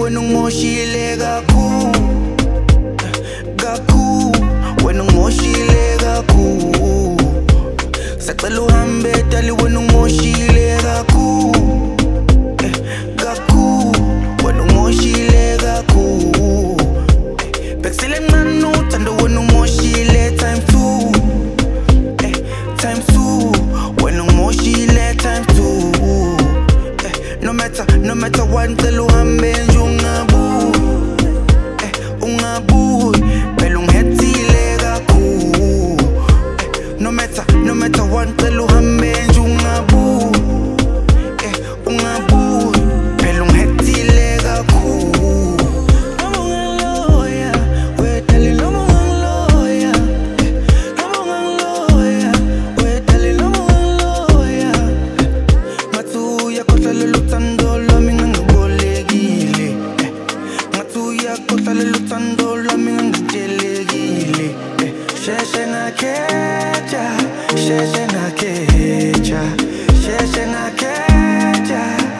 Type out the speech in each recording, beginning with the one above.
wena ungimoshile kakhulu, kakhulu, wena ungimoshile kakhulu. Sacela uhambe dali wena ungimoshile kakhulu, kakhulu, wena ungimoshile kakhulu. Bekusele mncane uthando wena ungimoshile times 2, times 2, wena ungimoshile times 2. No matter what, ngicela uhambe nje ungabuyi, ungabuyi, phela ungihethile kakhulu. No matter what, ngicela uhambe nje ungabuyi, ungabuyi, phela ungihethile kakhulu. Noma ungangiloya, wedali noma ungangiloya, noma ungangiloya, wedali noma ungangiloya. Ngathi uyakhohlwa lolu thando lwami ngangibolekile, ngathi uyakhohlwa lolu thando lwami ngangitshelekile. Sheshe ngakhetha, sheshe ngakhetha, sheshe ngakhetha,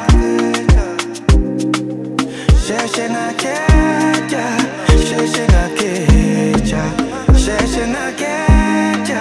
sheshe ngakhetha, sheshe ngakhetha, sheshe ngakhetha.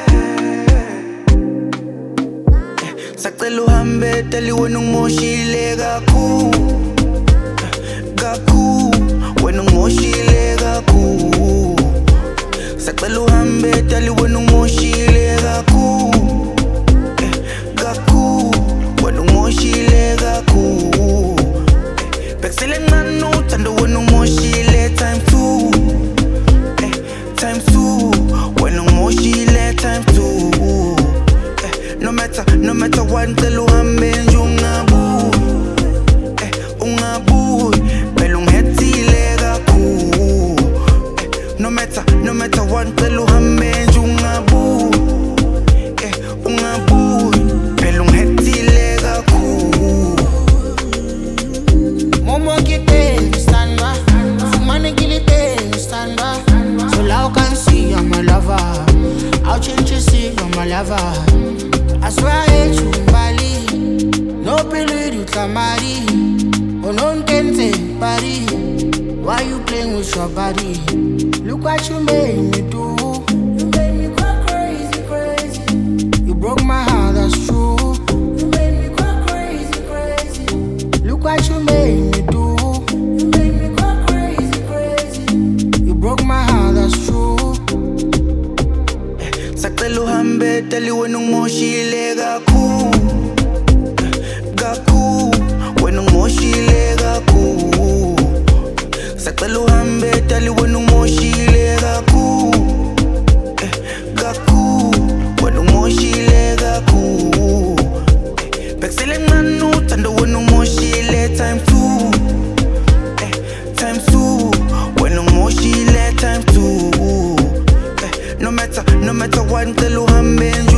Sacela uhambe dali wena ungimoshile kakhulu, kakhulu, wena ungimoshile kakhulu. Sacela uhambe dali wena ungimoshile kakhulu, kakhulu, wena ungimoshile kakhulu. Bekusele mncane uthando wena ungimoshile times 2, times 2, wena ungimoshile times 2. No matter what, ngicela uhambe nje ungabuyi, ungabuyi, phela ungihethile kakhulu. No matter what, ngicela uhambe nje ungabuyi, ungabuyi, phela ungihethile kakhulu. Momo kipe stand by, fumane kilite stand by. So now can see you're my lover, I'll change you see you're my lover. I swear I hate you Bali, no pili you tamari, oh no can say party. Why you playing with your body? Look what you made me do. You made me go crazy, crazy. You broke my heart, that's true. You made me go crazy, crazy. Look what you made me do. You made me go crazy, crazy. You broke my heart, that's true. Sacela uhambe dali wena ungimoshile kakhulu, kakhulu, wena ungimoshile kakhulu. Sacela uhambe dali wena ungimoshile kakhulu, kakhulu, wena ungimoshile kakhulu. Bekusele mncane uthando wena ungimoshile times 2, times 2, wena ungimoshile times 2. No matter what, ngicela uhambe nje